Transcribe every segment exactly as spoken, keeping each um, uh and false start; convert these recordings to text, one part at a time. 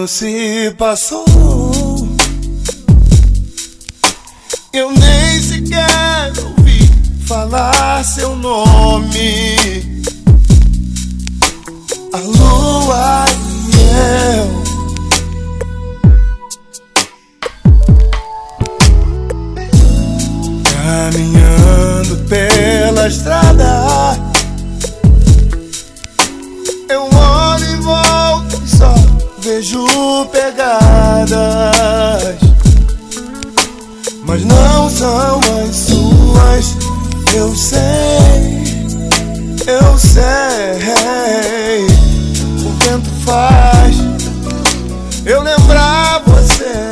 ano se passou, eu nem sequer ouvi falar seu nome. A lua e eu, caminhando pela estrada, eu olho em volta e só vejo pegadas, mas não são as suas. Eu sei, eu sei, o vento faz eu lembrar você.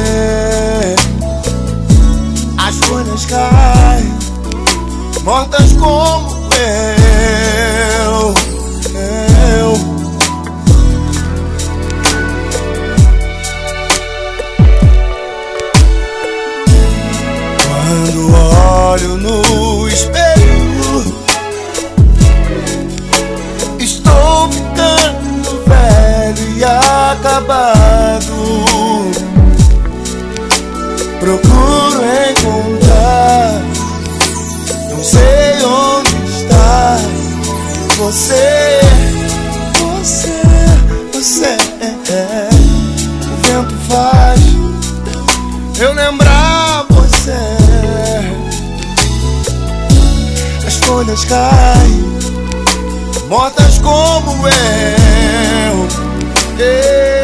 As folhas caem, mortas como eu, eu. Quando olho no espelho, estou ficando velho e acabado. Procuro encontrar, não sei onde está você, você, você. O vento faz eu lembrar você. As folhas caem, mortas como eu.